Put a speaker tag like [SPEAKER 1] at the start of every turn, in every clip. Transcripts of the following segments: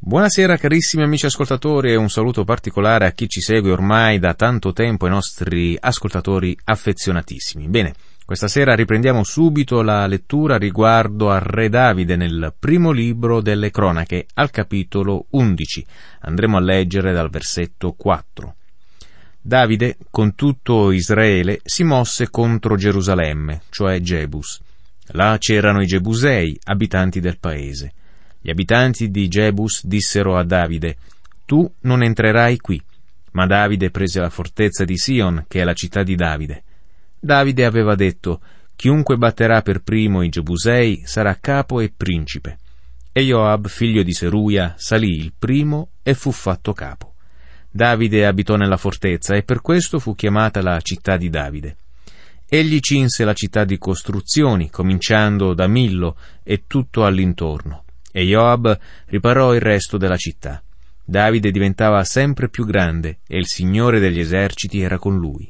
[SPEAKER 1] Buonasera carissimi amici ascoltatori e un saluto particolare a chi ci segue ormai da tanto tempo, i nostri ascoltatori affezionatissimi. Bene, questa sera riprendiamo subito la lettura riguardo al re Davide nel primo libro delle Cronache, al capitolo 11. Andremo a leggere dal versetto 4. Davide, con tutto Israele, si mosse contro Gerusalemme, cioè Gebus. Là c'erano i Gebusei, abitanti del paese. Gli abitanti di Gebus dissero a Davide: «Tu non entrerai qui». Ma Davide prese la fortezza di Sion, che è la città di Davide. Davide aveva detto: «Chiunque batterà per primo i Gebusei sarà capo e principe». E Joab, figlio di Seruia, salì il primo e fu fatto capo. Davide abitò nella fortezza e per questo fu chiamata la città di Davide. Egli cinse la città di costruzioni, cominciando da Millo e tutto all'intorno. E Joab riparò il resto della città. Davide diventava sempre più grande e il Signore degli eserciti era con lui.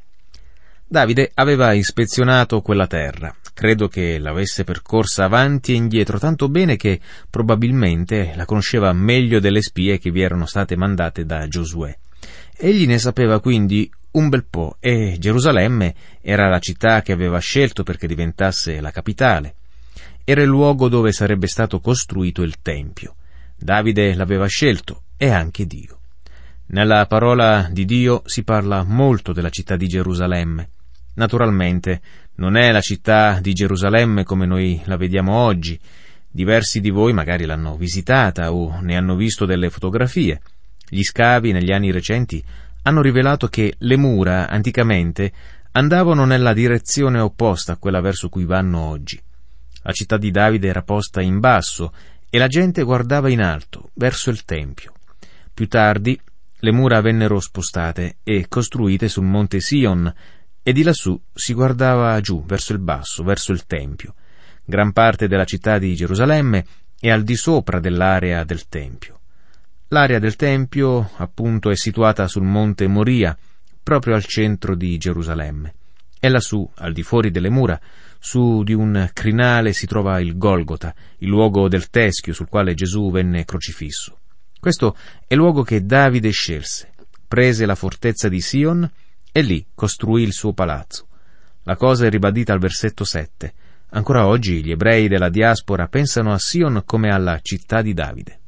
[SPEAKER 1] Davide aveva ispezionato quella terra. Credo che l'avesse percorsa avanti e indietro tanto bene che probabilmente la conosceva meglio delle spie che vi erano state mandate da Giosuè. Egli ne sapeva quindi un bel po' e Gerusalemme era la città che aveva scelto perché diventasse la capitale. Era il luogo dove sarebbe stato costruito il Tempio. Davide l'aveva scelto e anche Dio. Nella parola di Dio si parla molto della città di Gerusalemme. Naturalmente non è la città di Gerusalemme come noi la vediamo oggi. Diversi di voi magari l'hanno visitata o ne hanno visto delle fotografie. Gli scavi negli anni recenti hanno rivelato che le mura anticamente andavano nella direzione opposta a quella verso cui vanno oggi. La città di Davide era posta in basso e la gente guardava in alto, verso il Tempio. Più tardi le mura vennero spostate e costruite sul monte Sion e di lassù si guardava giù, verso il basso, verso il Tempio. Gran parte della città di Gerusalemme è al di sopra dell'area del Tempio. L'area del Tempio, appunto, è situata sul monte Moria, proprio al centro di Gerusalemme. E lassù, al di fuori delle mura, su di un crinale si trova il Golgota, il luogo del teschio sul quale Gesù venne crocifisso. Questo è il luogo che Davide scelse. Prese la fortezza di Sion e lì costruì il suo palazzo. La cosa è ribadita al versetto 7. Ancora oggi gli ebrei della diaspora pensano a Sion come alla città di Davide.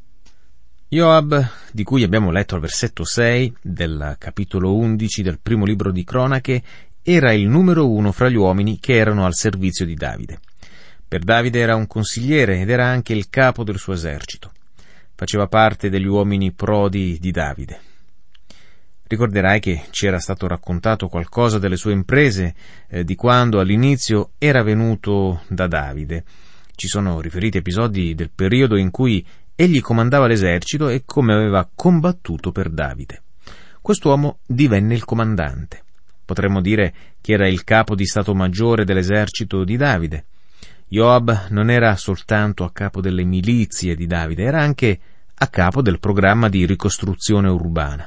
[SPEAKER 1] Joab, di cui abbiamo letto al versetto 6 del capitolo 11 del primo libro di Cronache, era il numero 1 fra gli uomini che erano al servizio di Davide. Per Davide era un consigliere ed era anche il capo del suo esercito. Faceva parte degli uomini prodi di Davide. Ricorderai che ci era stato raccontato qualcosa delle sue imprese di quando all'inizio era venuto da Davide. Ci sono riferiti episodi del periodo in cui egli comandava l'esercito e come aveva combattuto per Davide. Quest'uomo divenne il comandante. Potremmo dire che era il capo di Stato Maggiore dell'esercito di Davide. Joab non era soltanto a capo delle milizie di Davide, era anche a capo del programma di ricostruzione urbana.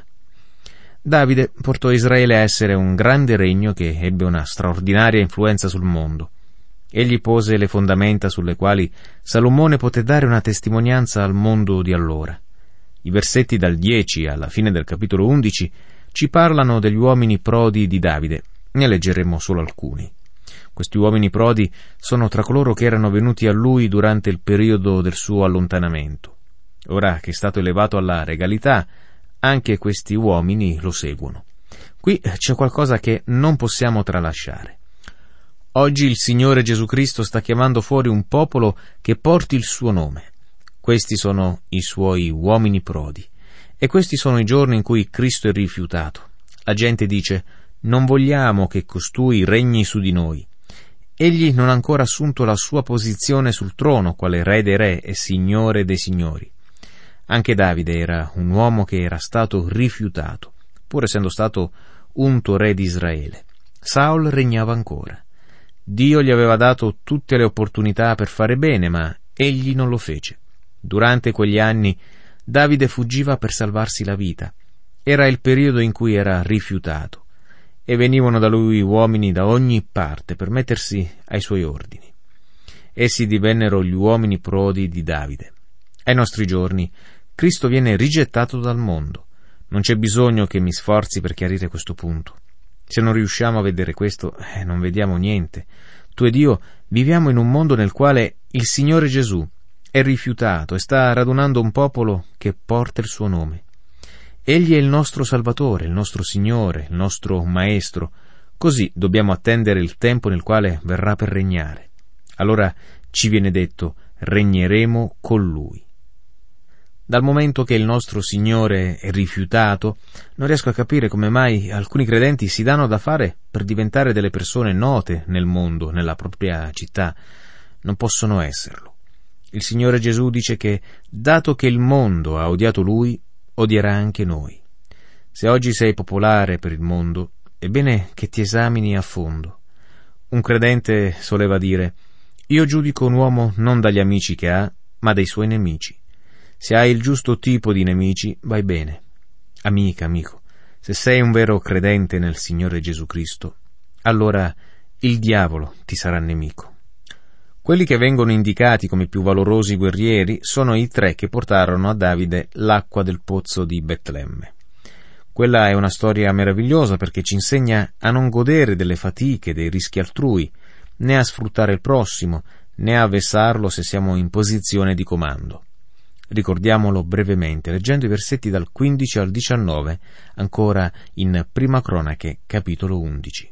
[SPEAKER 1] Davide portò Israele a essere un grande regno che ebbe una straordinaria influenza sul mondo. Egli pose le fondamenta sulle quali Salomone poté dare una testimonianza al mondo di allora. I versetti dal 10 alla fine del capitolo 11 ci parlano degli uomini prodi di Davide. Ne leggeremo solo alcuni. Questi uomini prodi sono tra coloro che erano venuti a lui durante il periodo del suo allontanamento. Ora che è stato elevato alla regalità, anche questi uomini lo seguono. Qui c'è qualcosa che non possiamo tralasciare. Oggi il Signore Gesù Cristo sta chiamando fuori un popolo che porti il suo nome. Questi sono i suoi uomini prodi. E questi sono i giorni in cui Cristo è rifiutato. La gente dice: «Non vogliamo che costui regni su di noi». Egli non ha ancora assunto la sua posizione sul trono, quale re dei re e signore dei signori. Anche Davide era un uomo che era stato rifiutato, pur essendo stato unto re di Israele. Saul regnava ancora. Dio gli aveva dato tutte le opportunità per fare bene, ma egli non lo fece. Durante quegli anni Davide fuggiva per salvarsi la vita. Era il periodo in cui era rifiutato e venivano da lui uomini da ogni parte per mettersi ai suoi ordini. Essi divennero gli uomini prodi di Davide. Ai nostri giorni Cristo viene rigettato dal mondo. Non c'è bisogno che mi sforzi per chiarire questo punto. Se non riusciamo a vedere questo, non vediamo niente. Tu ed io viviamo in un mondo nel quale il Signore Gesù è rifiutato e sta radunando un popolo che porta il suo nome. Egli è il nostro Salvatore, il nostro Signore, il nostro Maestro. Così dobbiamo attendere il tempo nel quale verrà per regnare. Allora ci viene detto: regneremo con Lui. Dal momento che il nostro Signore è rifiutato, non riesco a capire come mai alcuni credenti si danno da fare per diventare delle persone note nel mondo, nella propria città. Non possono esserlo. Il Signore Gesù dice che, dato che il mondo ha odiato Lui, odierà anche noi. Se oggi sei popolare per il mondo, è bene che ti esamini a fondo. Un credente soleva dire: io giudico un uomo non dagli amici che ha, ma dai suoi nemici. Se hai il giusto tipo di nemici, vai bene. Amica, amico, se sei un vero credente nel Signore Gesù Cristo, allora il diavolo ti sarà nemico. Quelli che vengono indicati come più valorosi guerrieri sono i 3 che portarono a Davide l'acqua del pozzo di Betlemme. Quella è una storia meravigliosa perché ci insegna a non godere delle fatiche, dei rischi altrui, né a sfruttare il prossimo, né a vessarlo se siamo in posizione di comando. Ricordiamolo brevemente, leggendo i versetti dal 15 al 19, ancora in Prima Cronache, capitolo 11.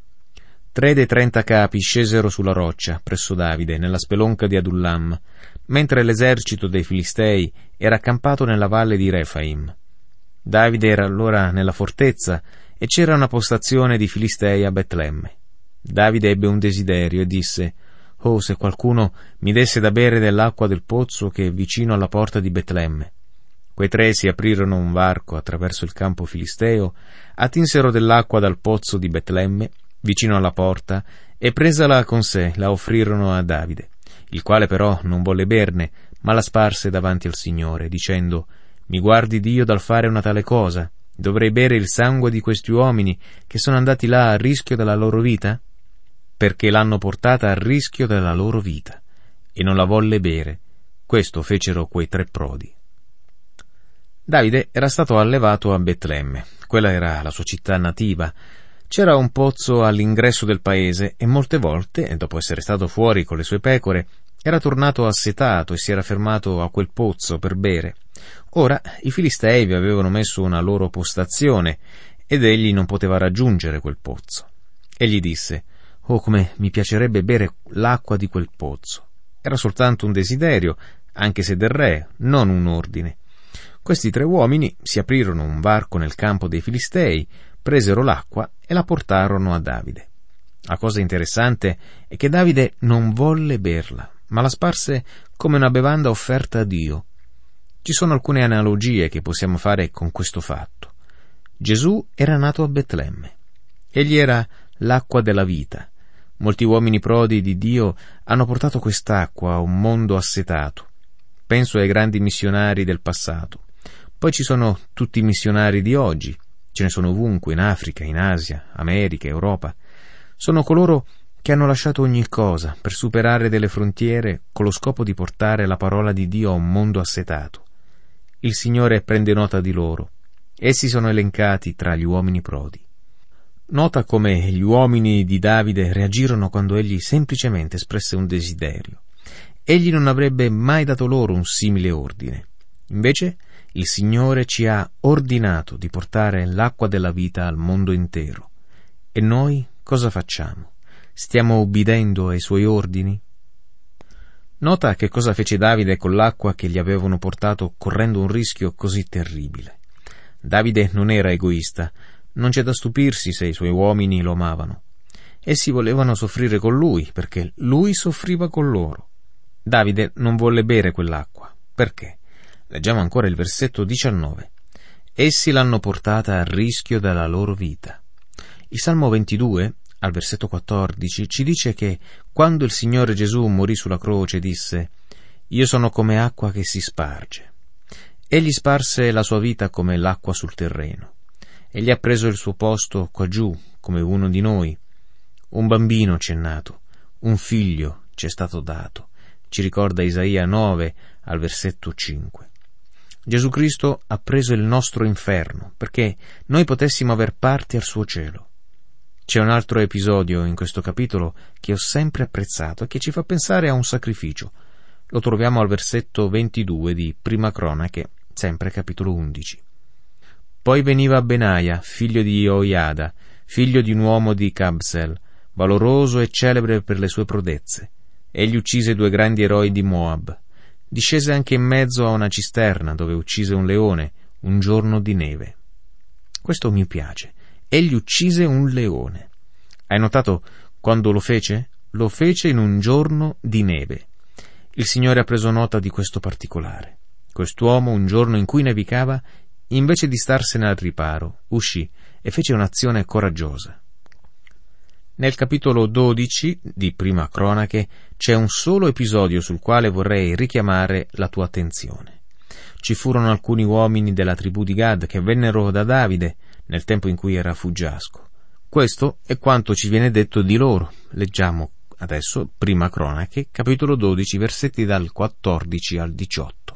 [SPEAKER 1] 3 dei 30 capi scesero sulla roccia, presso Davide, nella spelonca di Adullam, mentre l'esercito dei Filistei era accampato nella valle di Refaim. Davide era allora nella fortezza e c'era una postazione di Filistei a Betlemme. Davide ebbe un desiderio e disse: «Oh, se qualcuno mi desse da bere dell'acqua del pozzo che è vicino alla porta di Betlemme». Quei 3 si aprirono un varco attraverso il campo filisteo, attinsero dell'acqua dal pozzo di Betlemme, vicino alla porta, e presala con sé la offrirono a Davide, il quale però non volle berne, ma la sparse davanti al Signore, dicendo: «Mi guardi Dio dal fare una tale cosa? Dovrei bere il sangue di questi uomini che sono andati là a rischio della loro vita?» Perché l'hanno portata a rischio della loro vita, e non la volle bere. Questo fecero quei 3 prodi. Davide era stato allevato a Betlemme. Quella era la sua città nativa. C'era un pozzo all'ingresso del paese e molte volte, dopo essere stato fuori con le sue pecore, era tornato assetato e si era fermato a quel pozzo per bere. Ora i Filistei vi avevano messo una loro postazione ed egli non poteva raggiungere quel pozzo. Egli disse: «Oh, come mi piacerebbe bere l'acqua di quel pozzo». Era soltanto un desiderio, anche se del re, non un ordine. Questi 3 uomini si aprirono un varco nel campo dei Filistei, presero l'acqua e la portarono a Davide. La cosa interessante è che Davide non volle berla, ma la sparse come una bevanda offerta a Dio. Ci sono alcune analogie che possiamo fare con questo fatto. Gesù era nato a Betlemme. Egli era l'acqua della vita. Molti uomini prodi di Dio hanno portato quest'acqua a un mondo assetato. Penso ai grandi missionari del passato. Poi ci sono tutti i missionari di oggi. Ce ne sono ovunque, in Africa, in Asia, America, Europa. Sono coloro che hanno lasciato ogni cosa per superare delle frontiere con lo scopo di portare la parola di Dio a un mondo assetato. Il Signore prende nota di loro. Essi sono elencati tra gli uomini prodi. Nota come gli uomini di Davide reagirono quando egli semplicemente espresse un desiderio. Egli non avrebbe mai dato loro un simile ordine. Invece, il Signore ci ha ordinato di portare l'acqua della vita al mondo intero. E noi cosa facciamo? Stiamo ubbidendo ai suoi ordini? Nota che cosa fece Davide con l'acqua che gli avevano portato correndo un rischio così terribile. Davide non era egoista. Non c'è da stupirsi se i suoi uomini lo amavano. Essi volevano soffrire con lui, perché lui soffriva con loro. Davide non volle bere quell'acqua. Perché? Leggiamo ancora il versetto 19. Essi l'hanno portata a rischio della loro vita. Il Salmo 22, al versetto 14, ci dice che quando il Signore Gesù morì sulla croce disse: «Io sono come acqua che si sparge». Egli sparse la sua vita come l'acqua sul terreno. Egli ha preso il suo posto qua giù, come uno di noi. Un bambino ci è nato, un figlio ci è stato dato, ci ricorda Isaia 9, al versetto 5. Gesù Cristo ha preso il nostro inferno perché noi potessimo aver parte al suo cielo. C'è un altro episodio in questo capitolo che ho sempre apprezzato e che ci fa pensare a un sacrificio. Lo troviamo al versetto 22 di Prima Cronache, sempre capitolo 11. Poi veniva Benaia, figlio di Joiada, figlio di un uomo di Kabsel, valoroso e celebre per le sue prodezze. Egli uccise 2 grandi eroi di Moab. Discese anche in mezzo a una cisterna dove uccise un leone, un giorno di neve. Questo mi piace. Egli uccise un leone. Hai notato quando lo fece? Lo fece in un giorno di neve. Il Signore ha preso nota di questo particolare. Quest'uomo, un giorno in cui nevicava, invece di starsene al riparo, uscì e fece un'azione coraggiosa. Nel capitolo 12 di Prima Cronache c'è un solo episodio sul quale vorrei richiamare la tua attenzione. Ci furono alcuni uomini della tribù di Gad che vennero da Davide nel tempo in cui era fuggiasco. Questo è quanto ci viene detto di loro. Leggiamo adesso Prima Cronache, capitolo 12, versetti dal 14 al 18.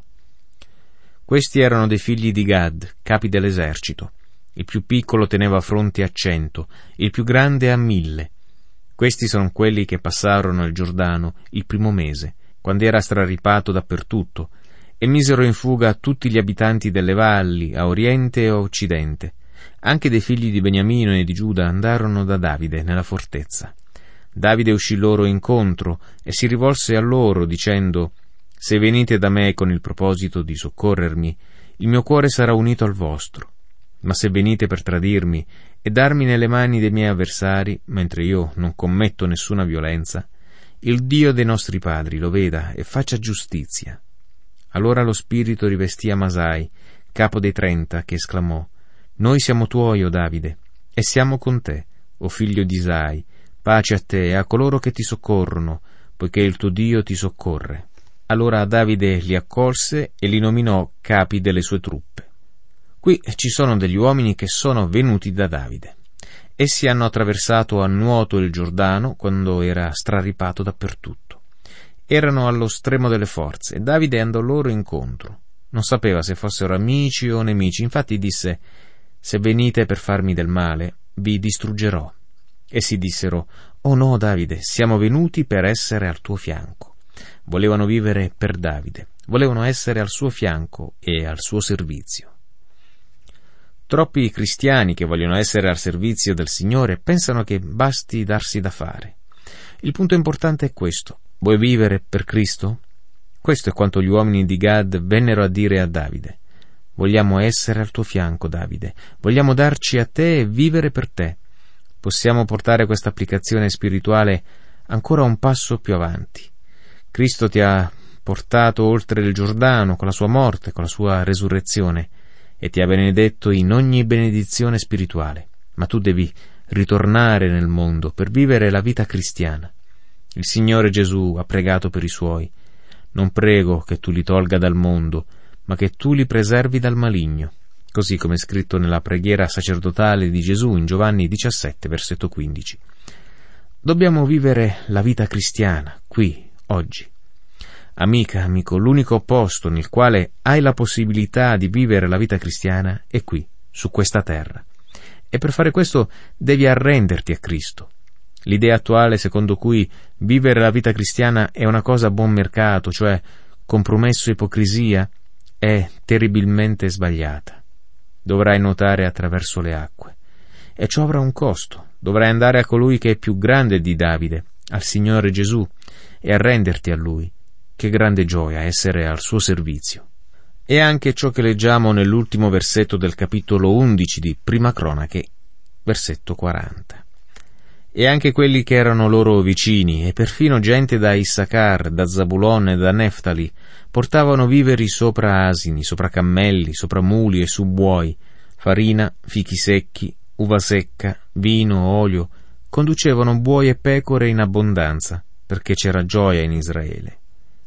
[SPEAKER 1] Questi erano dei figli di Gad, capi dell'esercito. Il più piccolo teneva fronte a 100, il più grande a 1000. Questi sono quelli che passarono il Giordano il primo mese, quando era straripato dappertutto, e misero in fuga tutti gli abitanti delle valli, a oriente e a occidente. Anche dei figli di Beniamino e di Giuda andarono da Davide nella fortezza. Davide uscì loro incontro e si rivolse a loro dicendo: «Se venite da me con il proposito di soccorrermi, il mio cuore sarà unito al vostro. Ma se venite per tradirmi e darmi nelle mani dei miei avversari, mentre io non commetto nessuna violenza, il Dio dei nostri padri lo veda e faccia giustizia». Allora lo spirito rivestì Amasai, capo dei 30, che esclamò: «Noi siamo tuoi, o Davide, e siamo con te, o figlio di Isai. Pace a te e a coloro che ti soccorrono, poiché il tuo Dio ti soccorre». Allora Davide li accolse e li nominò capi delle sue truppe. Qui ci sono degli uomini che sono venuti da Davide. Essi hanno attraversato a nuoto il Giordano quando era straripato dappertutto. Erano allo stremo delle forze e Davide andò loro incontro. Non sapeva se fossero amici o nemici, infatti disse: «Se venite per farmi del male, vi distruggerò». Essi dissero: «Oh no, Davide, siamo venuti per essere al tuo fianco». Volevano vivere per Davide, volevano essere al suo fianco e al suo servizio. Troppi cristiani che vogliono essere al servizio del Signore pensano che basti darsi da fare. Il punto importante è questo: vuoi vivere per Cristo? Questo è quanto gli uomini di Gad vennero a dire a Davide. Vogliamo essere al tuo fianco, Davide, vogliamo darci a te e vivere per te. Possiamo portare questa applicazione spirituale ancora un passo più avanti. Cristo ti ha portato oltre il Giordano con la sua morte, con la sua resurrezione, e ti ha benedetto in ogni benedizione spirituale, ma tu devi ritornare nel mondo per vivere la vita cristiana. Il Signore Gesù ha pregato per i suoi: «Non prego che tu li tolga dal mondo, ma che tu li preservi dal maligno», così come è scritto nella preghiera sacerdotale di Gesù in Giovanni 17, versetto 15. Dobbiamo vivere la vita cristiana, qui, oggi. Amica, amico, l'unico posto nel quale hai la possibilità di vivere la vita cristiana è qui, su questa terra. E per fare questo devi arrenderti a Cristo. L'idea attuale secondo cui vivere la vita cristiana è una cosa a buon mercato, cioè compromesso e ipocrisia, è terribilmente sbagliata. Dovrai nuotare attraverso le acque. E ciò avrà un costo. Dovrai andare a colui che è più grande di Davide, al Signore Gesù, e arrenderti a Lui. Che grande gioia essere al suo servizio. E anche ciò che leggiamo nell'ultimo versetto del capitolo 11 di Prima Cronache, versetto 40. E anche quelli che erano loro vicini, e perfino gente da Issacar, da Zabulon e da Neftali, portavano viveri sopra asini, sopra cammelli, sopra muli e su buoi, farina, fichi secchi, uva secca, vino, olio, conducevano buoi e pecore in abbondanza, perché c'era gioia in Israele.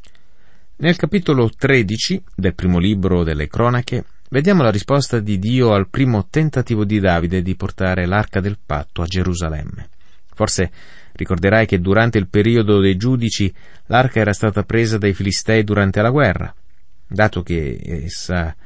[SPEAKER 1] Nel capitolo 13 del primo libro delle Cronache vediamo la risposta di Dio al primo tentativo di Davide di portare l'arca del patto a Gerusalemme. Forse ricorderai che durante il periodo dei giudici l'arca era stata presa dai Filistei durante la guerra. Dato che essa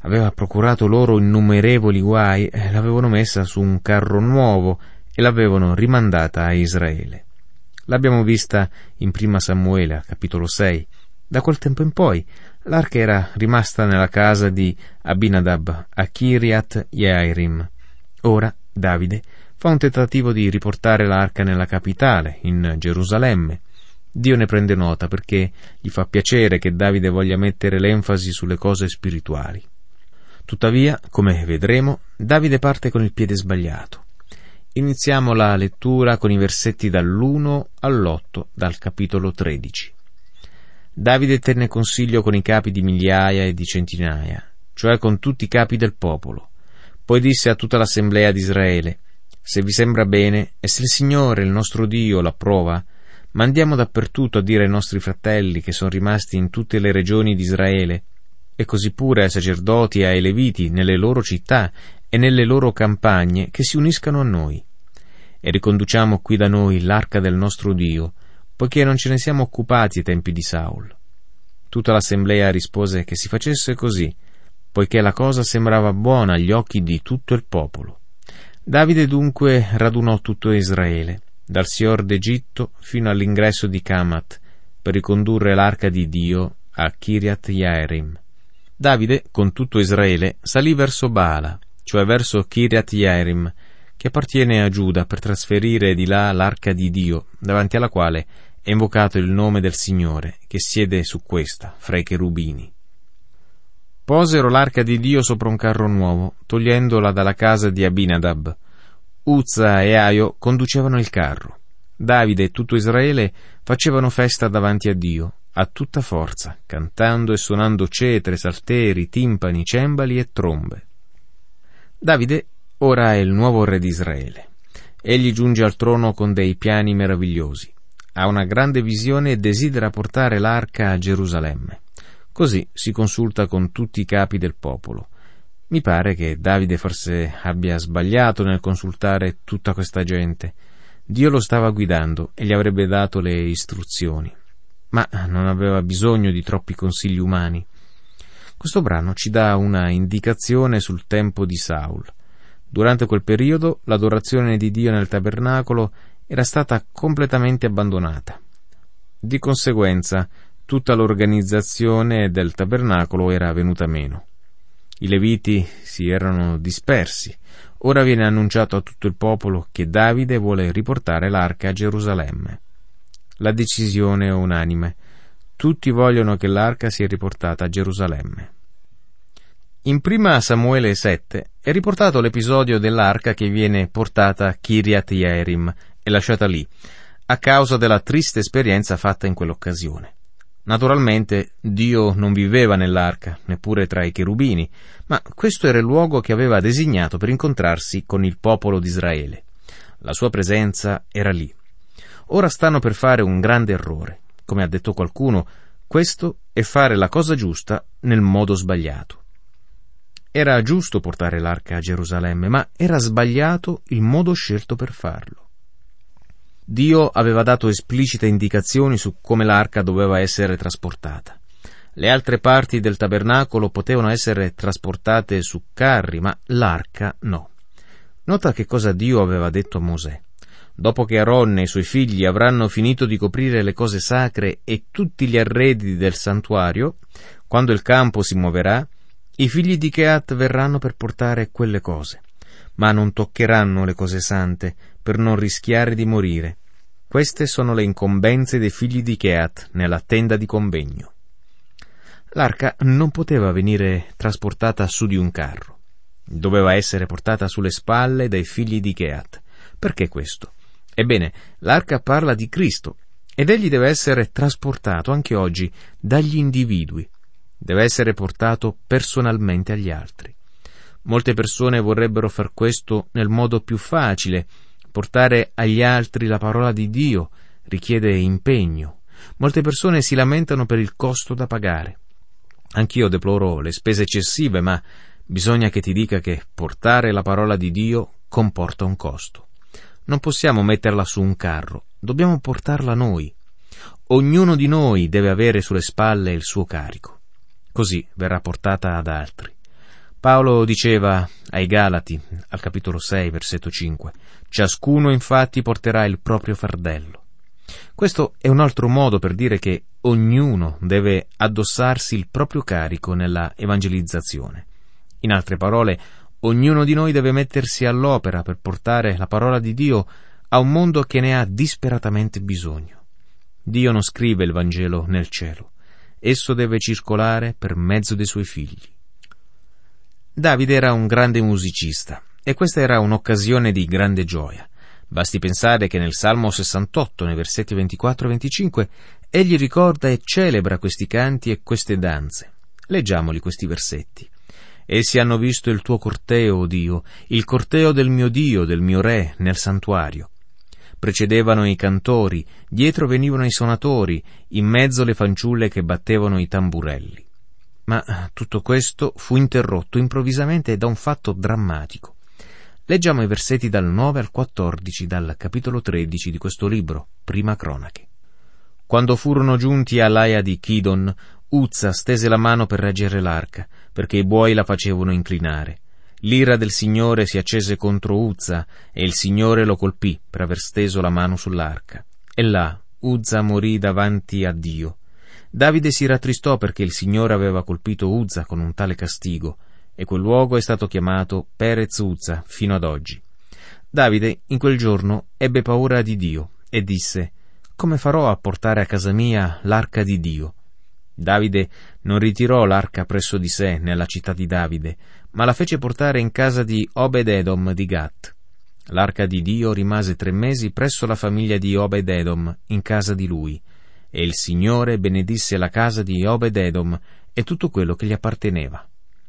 [SPEAKER 1] aveva procurato loro innumerevoli guai, l'avevano messa su un carro nuovo e l'avevano rimandata a Israele. L'abbiamo vista in Prima Samuele, capitolo 6. Da quel tempo in poi l'arca era rimasta nella casa di Abinadab a Kiriath Jearim. Ora Davide fa un tentativo di riportare l'arca nella capitale, in Gerusalemme. Dio ne prende nota perché gli fa piacere che Davide voglia mettere l'enfasi sulle cose spirituali. Tuttavia, come vedremo, Davide parte con il piede sbagliato. Iniziamo la lettura con i versetti dall'1 all'8 dal capitolo 13. Davide tenne consiglio con i capi di migliaia e di centinaia, cioè con tutti i capi del popolo. Poi disse a tutta l'assemblea di Israele: se vi sembra bene e se il Signore, il nostro Dio, l'approva, mandiamo dappertutto a dire ai nostri fratelli che sono rimasti in tutte le regioni di Israele, e così pure ai sacerdoti e ai leviti nelle loro città e nelle loro campagne, che si uniscano a noi. E riconduciamo qui da noi l'arca del nostro Dio, poiché non ce ne siamo occupati ai tempi di Saul. Tutta l'assemblea rispose che si facesse così, poiché la cosa sembrava buona agli occhi di tutto il popolo. Davide dunque radunò tutto Israele, dal Sior d'Egitto fino all'ingresso di Camat, per ricondurre l'arca di Dio a Kiriath Jearim. Davide, con tutto Israele, salì verso Baala, cioè verso Kiriath Jearim, che appartiene a Giuda, per trasferire di là l'arca di Dio, davanti alla quale è invocato il nome del Signore, che siede su questa, fra i cherubini. Posero l'arca di Dio sopra un carro nuovo, togliendola dalla casa di Abinadab. Uzza e Aio conducevano il carro. Davide e tutto Israele facevano festa davanti a Dio, a tutta forza, cantando e suonando cetre, salteri, timpani, cembali e trombe. Davide ora è il nuovo re di Israele. Egli giunge al trono con dei piani meravigliosi. Ha una grande visione e desidera portare l'arca a Gerusalemme. Così si consulta con tutti i capi del popolo. Mi pare che Davide forse abbia sbagliato nel consultare tutta questa gente. Dio lo stava guidando e gli avrebbe dato le istruzioni, ma non aveva bisogno di troppi consigli umani. Questo brano ci dà una indicazione sul tempo di Saul. Durante quel periodo l'adorazione di Dio nel tabernacolo era stata completamente abbandonata. Di conseguenza, tutta l'organizzazione del tabernacolo era venuta meno. I Leviti si erano dispersi. Ora viene annunciato a tutto il popolo che Davide vuole riportare l'arca a Gerusalemme. La decisione è unanime. Tutti vogliono che l'arca sia riportata a Gerusalemme. In Prima Samuele 7 è riportato l'episodio dell'arca che viene portata a Kiriath Jearim e lasciata lì, a causa della triste esperienza fatta in quell'occasione. Naturalmente Dio non viveva nell'arca, neppure tra i cherubini, ma questo era il luogo che aveva designato per incontrarsi con il popolo di Israele. La sua presenza era lì. Ora stanno per fare un grande errore. Come ha detto qualcuno, questo è fare la cosa giusta nel modo sbagliato. Era giusto portare l'arca a Gerusalemme, ma era sbagliato il modo scelto per farlo. Dio aveva dato esplicite indicazioni su come l'arca doveva essere trasportata. Le altre parti del tabernacolo potevano essere trasportate su carri, ma l'arca no. Nota che cosa Dio aveva detto a Mosè. Dopo che Aaron e i suoi figli avranno finito di coprire le cose sacre e tutti gli arredi del santuario, quando il campo si muoverà, i figli di Cheat verranno per portare quelle cose, ma non toccheranno le cose sante per non rischiare di morire. Queste sono le incombenze dei figli di Cheat nella tenda di convegno. L'arca non poteva venire trasportata su di un carro. Doveva essere portata sulle spalle dai figli di Cheat. Perché questo? Ebbene, l'arca parla di Cristo ed egli deve essere trasportato anche oggi dagli individui. Deve essere portato personalmente agli altri. Molte persone vorrebbero far questo nel modo più facile. Portare agli altri la parola di Dio richiede impegno. Molte persone si lamentano per il costo da pagare. Anch'io deploro le spese eccessive, ma bisogna che ti dica che portare la parola di Dio comporta un costo. Non possiamo metterla su un carro, dobbiamo portarla noi. Ognuno di noi deve avere sulle spalle il suo carico. Così verrà portata ad altri. Paolo diceva ai Galati, al capitolo 6, versetto 5, «Ciascuno infatti porterà il proprio fardello». Questo è un altro modo per dire che ognuno deve addossarsi il proprio carico nella evangelizzazione. In altre parole, ognuno di noi deve mettersi all'opera per portare la parola di Dio a un mondo che ne ha disperatamente bisogno. Dio non scrive il Vangelo nel cielo, esso deve circolare per mezzo dei suoi figli. Davide era un grande musicista e questa era un'occasione di grande gioia. Basti pensare che nel Salmo 68, nei versetti 24 e 25, egli ricorda e celebra questi canti e queste danze. Leggiamoli questi versetti. «Essi hanno visto il tuo corteo, o Dio, il corteo del mio Re, nel santuario. Precedevano i cantori, dietro venivano i suonatori, in mezzo le fanciulle che battevano i tamburelli». Ma tutto questo fu interrotto improvvisamente da un fatto drammatico. Leggiamo i versetti dal 9 al 14 dal capitolo 13 di questo libro, Prima Cronache. Quando furono giunti all'aia di Chidon, Uzza stese la mano per reggere l'arca, perché i buoi la facevano inclinare. L'ira del Signore si accese contro Uzza, e il Signore lo colpì per aver steso la mano sull'arca. E là Uzza morì davanti a Dio. Davide si rattristò perché il Signore aveva colpito Uzza con un tale castigo, e quel luogo è stato chiamato Perez Uzza fino ad oggi. Davide in quel giorno ebbe paura di Dio e disse: «Come farò a portare a casa mia l'arca di Dio?» Davide non ritirò l'arca presso di sé nella città di Davide, ma la fece portare in casa di Obed-Edom di Gat. L'arca di Dio rimase 3 mesi presso la famiglia di Obed-Edom in casa di lui, e il Signore benedisse la casa di Obed-Edom e tutto quello che gli apparteneva.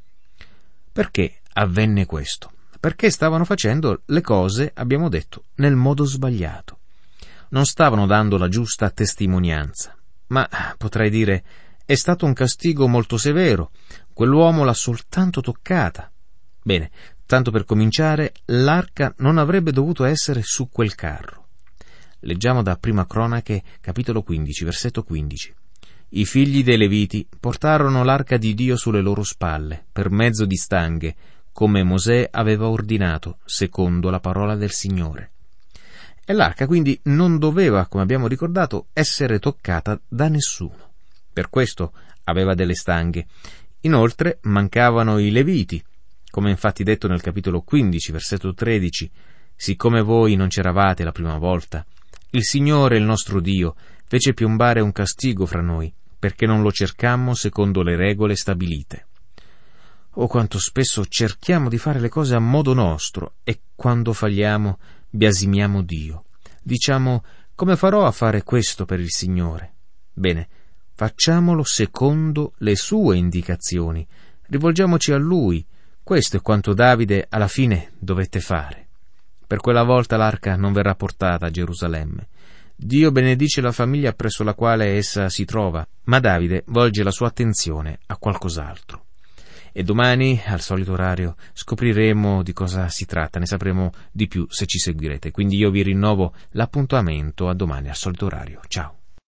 [SPEAKER 1] Perché avvenne questo? Perché stavano facendo le cose, abbiamo detto, nel modo sbagliato. Non stavano dando la giusta testimonianza. Ma potrei dire, è stato un castigo molto severo. Quell'uomo l'ha soltanto toccata. Bene, tanto per cominciare, l'arca non avrebbe dovuto essere su quel carro. Leggiamo da Prima Cronache, capitolo 15, versetto 15. I figli dei Leviti portarono l'arca di Dio sulle loro spalle, per mezzo di stanghe, come Mosè aveva ordinato, secondo la parola del Signore. E l'arca quindi non doveva, come abbiamo ricordato, essere toccata da nessuno. Per questo aveva delle stanghe. Inoltre mancavano i Leviti, come infatti detto nel capitolo 15, versetto 13, «Siccome voi non c'eravate la prima volta, il Signore, il nostro Dio, fece piombare un castigo fra noi, perché non lo cercammo secondo le regole stabilite». Oh, quanto spesso cerchiamo di fare le cose a modo nostro e quando falliamo biasimiamo Dio. Diciamo: «Come farò a fare questo per il Signore?» Bene, facciamolo secondo le sue indicazioni, rivolgiamoci a Lui. Questo è quanto Davide alla fine dovette fare. Per quella volta l'arca non verrà portata a Gerusalemme. Dio benedice la famiglia presso la quale essa si trova, ma Davide volge la sua attenzione a qualcos'altro. E domani, al solito orario, scopriremo di cosa si tratta, ne sapremo di più se ci seguirete. Quindi io vi rinnovo l'appuntamento a domani al solito orario. Ciao!